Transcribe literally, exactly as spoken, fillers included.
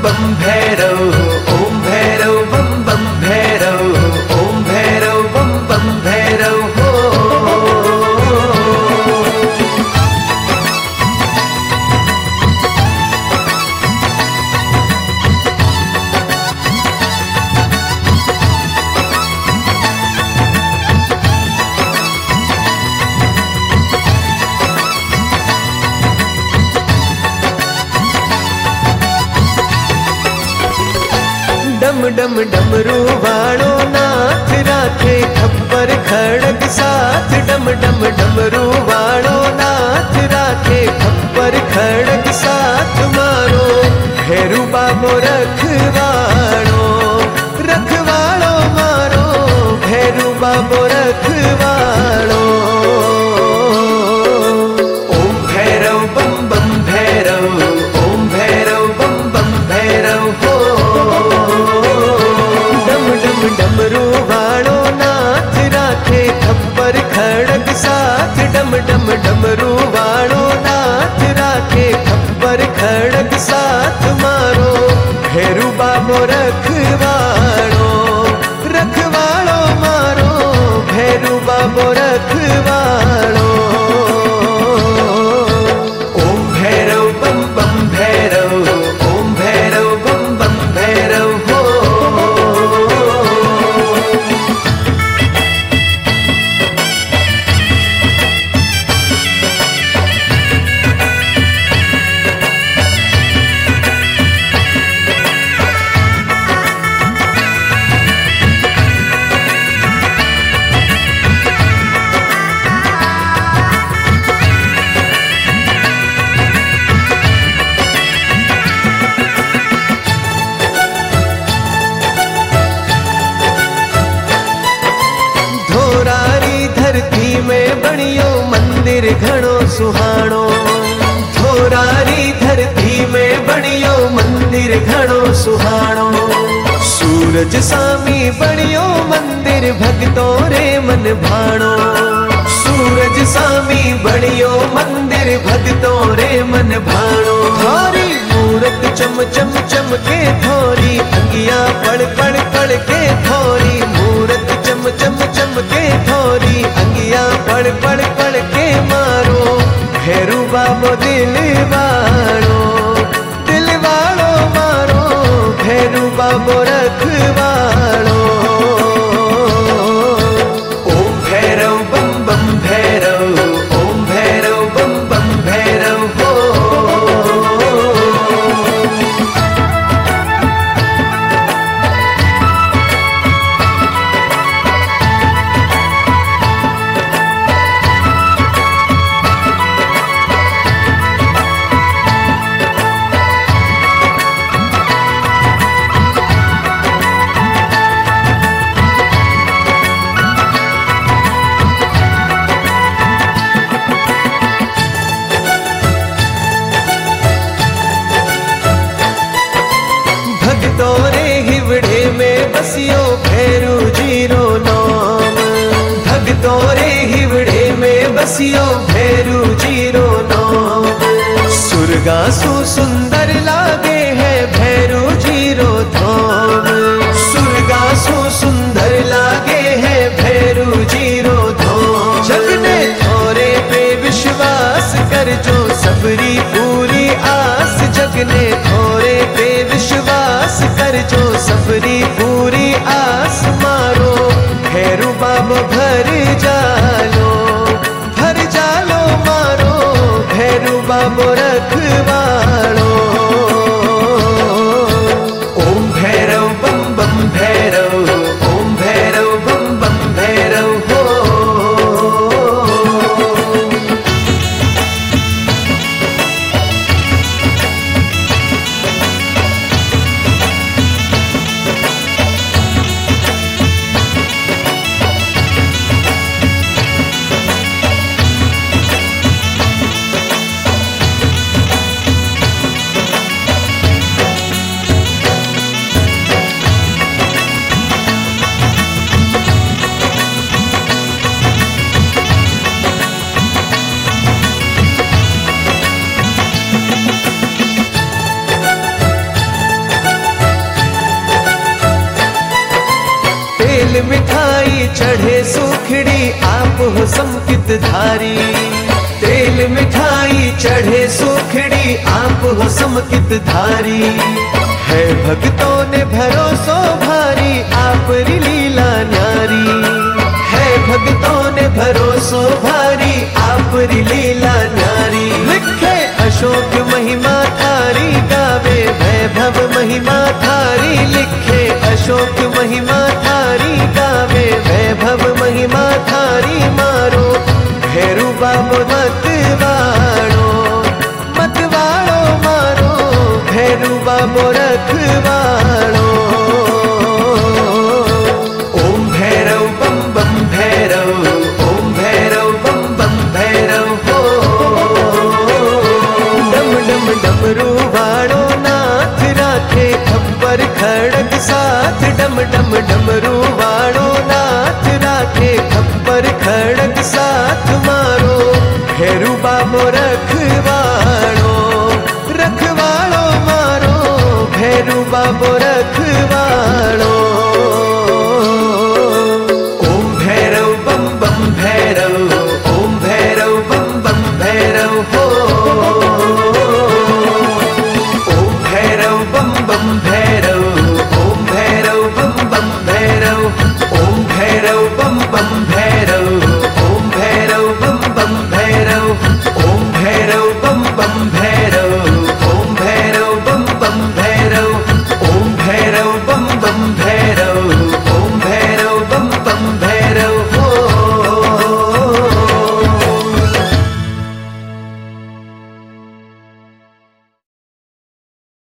बम भैरव, ओम भैरव बम बम भैरव, ओम भैरव बम बम भैरव हो। डम डम डमरू वाणो नाथ राखे खप्पर खड़ग साथ। डम डम डमरू वाणो नाथ राखे खप्पर खड़ग साथ। मारो भैरू बाबो रखवाणो, रखवाणो मारो भैरू बाबो रखवाणो। ओम भैरव बम बम भैरव, ओम भैरव बम बम भैरव हो। डमरू वाणो नाथ राखे खप्पर खड़ग साथ। डम डम डमरू वाणो नाथ राखे खप्पर खड़ग साथ। मारो भैरू बाबो रखवाणो, रखवाणो मारो भैरू बाबो रखवाणो। ओम भैरव बम बम भैरव, ओम भैरव बम बम भैरव हो। धरती में बणियो मंदिर घणो सुहाणो। थोरारी धरती में बणियो मंदिर घणो सुहाणो। सूरज सामी बणियो मंदिर भक्तों रे मन भाणो। सूरज सामी बणियो मंदिर भक्तों रे मन भाणो। थोरी मूरत चम चम चमके थोरी अंगिया पड़ पड़ पड़ के। थोरी मूरत चम चम चमके थोरी अंगिया पड़ पड़ पड़ के। मारो भैरू बाबो दिल वाणो, दिल वाणो मारो भैरू बाबो रखवाणो। ओम भैरव बम बम भैरव, ओम भैरव बम बम भैरव हो। भगतोरे हिवड़े में बसियो भैरू जीरो नाम। भगतोरे हिवड़े में बसियो भैरू जीरो नाम। सुरगा सु सुंदर लागे है भैरू जीरो धाम। सुरगा सु सुंदर लागे है भैरू जीरो धाम। जगने थोरे पे विश्वास कर जो सबरी पूरी आस। जगने थोरे पे विश्वास कर जो सबरी पूरी आस। मारो भैरू बाबो भर जालो, भर जालो मारो भैरू बाबो रखवाणो। तेल मिठाई चढ़े सूखड़ी आप हो संकित धारी। तेल मिठाई चढ़े सूखड़ी आप हो संकित धारी। है भक्तों ने भरोसो भारी आप री लीला न्यारी। है भक्तों ने भरोसो भारी आप री लीला न्यारी। लिखे अशोक महिमा थारी गावे वैभव महिमा थारी। लिखे अशोक महिमा थारी गावे वैभव महिमा थारी। मारो भैरू बाबो मतवाड़ो मतवाड़ो मारो भैरू बाबो रखवाड़ो। ओम भैरव बम बम भैरव ओम भैरव बम बम भैरव हो। डम डम डमरू वाड़ो नाथ राखे खप्पर खड़ग साथ। डम डम डमरू वाड़ो नाथ राखे खप्पर खड़ग साथ। मारो भैरू बाबो रखवाड़ो रखवाड़ो मारो भैरू बाबो रख